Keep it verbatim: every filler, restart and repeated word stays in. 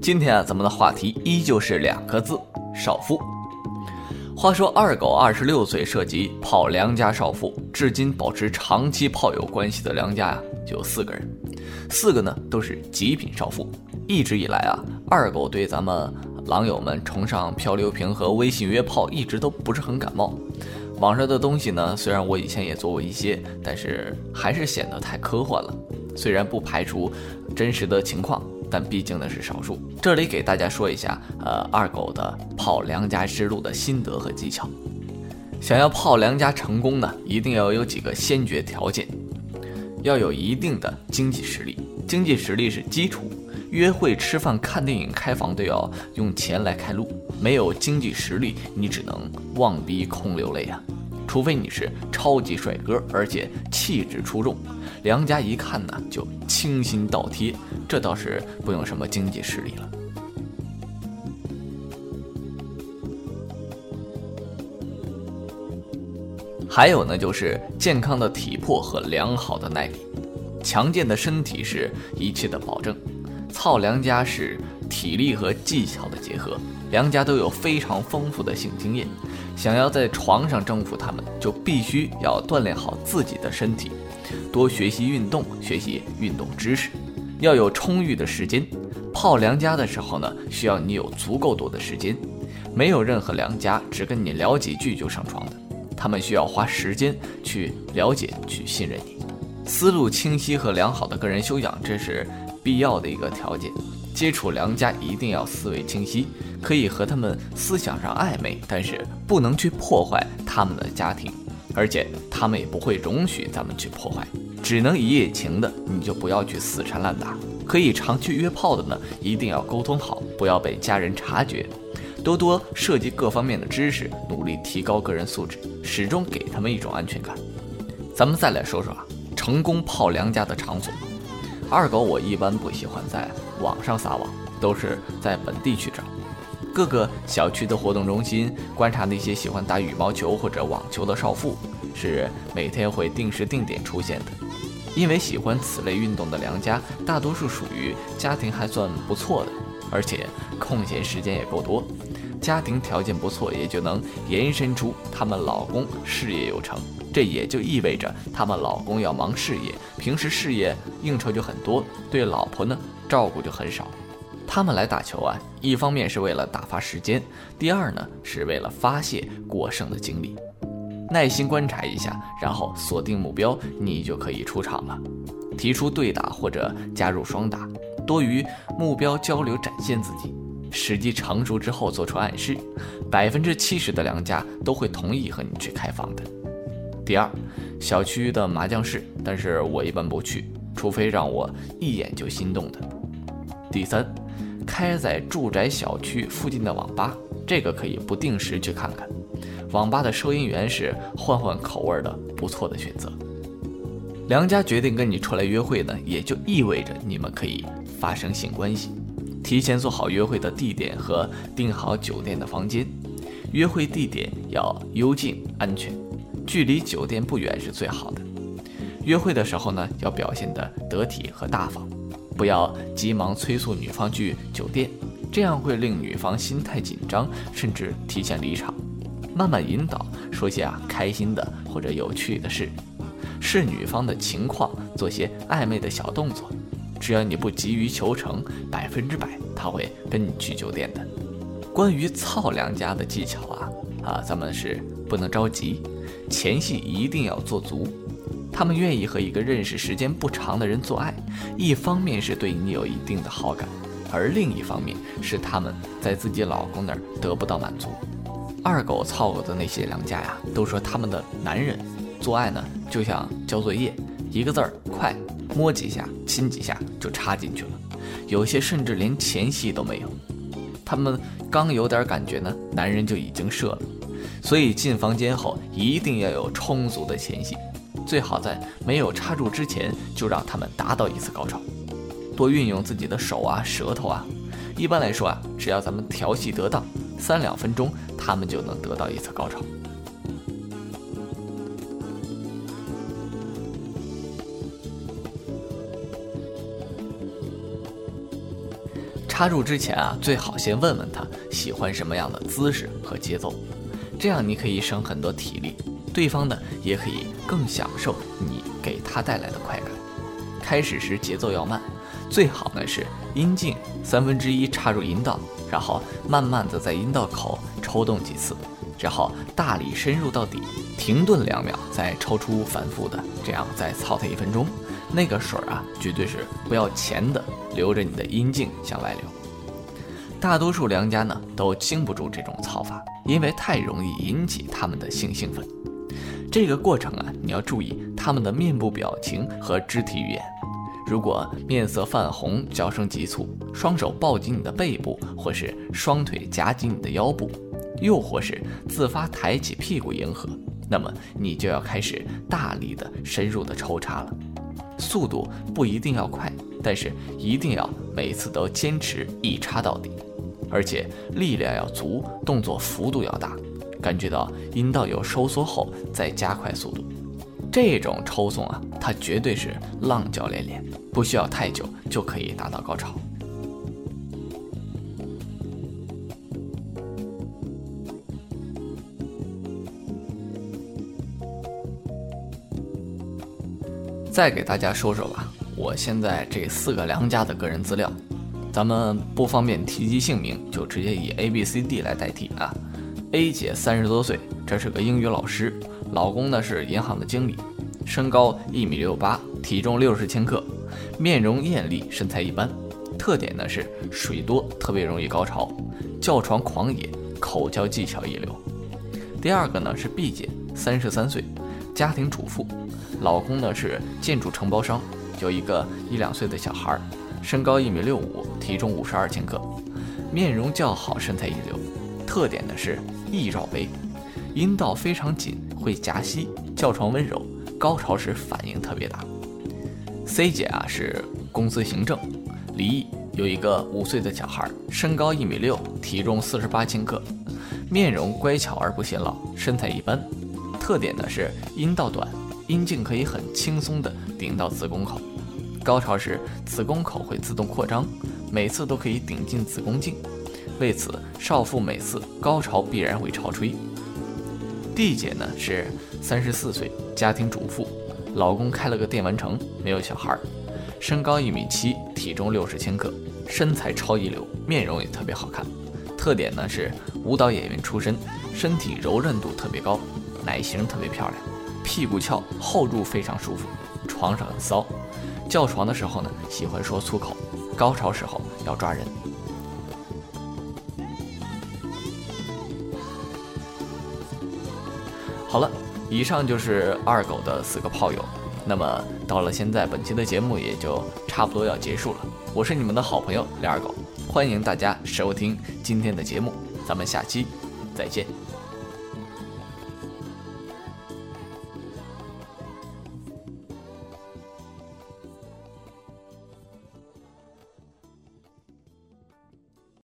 今天啊，咱们的话题依旧是两个字：少妇。话说二狗二十六岁涉及泡良家少妇，至今保持长期炮友关系的良家呀、啊，就有四个人，四个呢都是极品少妇。一直以来啊，二狗对咱们狼友们崇尚漂流瓶和微信约炮一直都不是很感冒。网上的东西呢，虽然我以前也做过一些，但是还是显得太科幻了。虽然不排除真实的情况，但毕竟呢是少数。这里给大家说一下，呃，二狗的泡良家之路的心得和技巧。想要泡良家成功呢，一定要有几个先决条件，要有一定的经济实力。经济实力是基础，约会、吃饭、看电影、开房都要用钱来开路。没有经济实力，你只能望逼空流泪啊！除非你是超级帅哥，而且气质出众，良家一看呢就倾心倒贴，这倒是不用什么经济实力了。还有呢，就是健康的体魄和良好的耐力。强健的身体是一切的保证。操良家是体力和技巧的结合，良家都有非常丰富的性经验。想要在床上征服他们，就必须要锻炼好自己的身体，多学习运动，学习运动知识，要有充裕的时间。泡良家的时候呢，需要你有足够多的时间。没有任何良家只跟你聊几句就上床的，他们需要花时间去了解，去信任你。思路清晰和良好的个人修养，这是必要的一个条件。接触良家一定要思维清晰，可以和他们思想上暧昧，但是不能去破坏他们的家庭，而且他们也不会容许咱们去破坏。只能一夜情的，你就不要去死缠烂打。可以常去约炮的呢，一定要沟通好，不要被家人察觉。多多涉及各方面的知识，努力提高个人素质，始终给他们一种安全感。咱们再来说说啊，成功泡良家的场所。二狗我一般不喜欢在网上撒网，都是在本地去找各个小区的活动中心，观察那些喜欢打羽毛球或者网球的少妇，是每天会定时定点出现的。因为喜欢此类运动的良家大多数属于家庭还算不错的，而且空闲时间也够多，家庭条件不错，也就能延伸出他们老公事业有成。这也就意味着他们老公要忙事业，平时事业应酬就很多，对老婆呢照顾就很少。他们来打球啊，一方面是为了打发时间，第二呢是为了发泄过剩的精力。耐心观察一下，然后锁定目标，你就可以出场了。提出对打或者加入双打，多与目标交流，展现自己。时机成熟之后做出暗示，百分之七十的良家都会同意和你去开房的。第二，小区的麻将室，但是我一般不去，除非让我一眼就心动的。第三，开在住宅小区附近的网吧，这个可以不定时去看看。网吧的收银员是换换口味的不错的选择。良家决定跟你出来约会呢，也就意味着你们可以发生性关系。提前做好约会的地点和订好酒店的房间，约会地点要幽静安全，距离酒店不远是最好的。约会的时候呢，要表现得得体和大方，不要急忙催促女方去酒店，这样会令女方心态紧张，甚至提前离场。慢慢引导，说些啊开心的或者有趣的事，视女方的情况，做些暧昧的小动作。只要你不急于求成，百分之百他会跟你去酒店的。关于操良家的技巧啊啊，咱们是不能着急，前戏一定要做足。他们愿意和一个认识时间不长的人做爱，一方面是对你有一定的好感，而另一方面是他们在自己老公那儿得不到满足。二狗操过的那些良家呀，都说他们的男人做爱呢就像交作业，一个字儿快，摸几下亲几下就插进去了，有些甚至连前戏都没有。他们刚有点感觉呢，男人就已经射了。所以进房间后一定要有充足的前戏，最好在没有插入之前就让他们达到一次高潮。多运用自己的手啊舌头啊，一般来说啊，只要咱们调戏得当，三两分钟他们就能得到一次高潮。 插入之前啊，最好先问问他喜欢什么样的姿势和节奏，这样你可以省很多体力，对方呢也可以更享受你给他带来的快感。开始时节奏要慢，最好呢是阴茎三分之一插入阴道，然后慢慢的在阴道口抽动几次，然后大力深入到底，停顿两秒，再抽出，反复的这样再操它一分钟。那个水啊，绝对是不要钱的，留着你的阴茎向外流。大多数良家呢都经不住这种操法，因为太容易引起他们的性兴奋。这个过程啊，你要注意他们的面部表情和肢体语言。如果面色泛红、叫声急促，双手抱紧你的背部，或是双腿夹紧你的腰部，又或是自发抬起屁股迎合，那么你就要开始大力的深入的抽插了。速度不一定要快，但是一定要每次都坚持一插到底，而且力量要足，动作幅度要大，感觉到阴道有收缩后再加快速度。这种抽送啊，它绝对是浪叫连连，不需要太久就可以达到高潮。再给大家说说吧，我现在这四个良家的个人资料，咱们不方便提及姓名，就直接以 A、B、C、D 来代替啊。A 姐三十多岁，这是个英语老师，老公呢是银行的经理，身高一米六八，体重六十千克，面容艳丽，身材一般，特点呢是水多，特别容易高潮，叫床狂野，口交技巧一流。第二个呢是 B 姐，三十三岁，家庭主妇，老公呢是建筑承包商，有一个一两岁的小孩，身高一米六五，体重五十二千克，面容较好，身材一流，特点呢是易绕杯，阴道非常紧，会夹吸，叫床温柔，高潮时反应特别大。C 姐啊是公司行政，离异，有一个五岁的小孩，身高一米六，体重四十八千克，面容乖巧而不显老，身材一般，特点呢是阴道短，阴茎可以很轻松地顶到子宫口，高潮时子宫口会自动扩张，每次都可以顶进子宫颈，为此少妇每次高潮必然会潮吹。D 姐呢是三十四岁，家庭主妇，老公开了个电玩城，没有小孩，身高一米七，体重六十千克，身材超一流，面容也特别好看，特点呢是舞蹈演员出身，身体柔韧度特别高，奶型特别漂亮，屁股翘，后入非常舒服，床上很骚，叫床的时候呢喜欢说粗口，高潮时候要抓人。好了，以上就是二狗的四个炮友。那么到了现在，本期的节目也就差不多要结束了。我是你们的好朋友李二狗，欢迎大家收听今天的节目，咱们下期再见。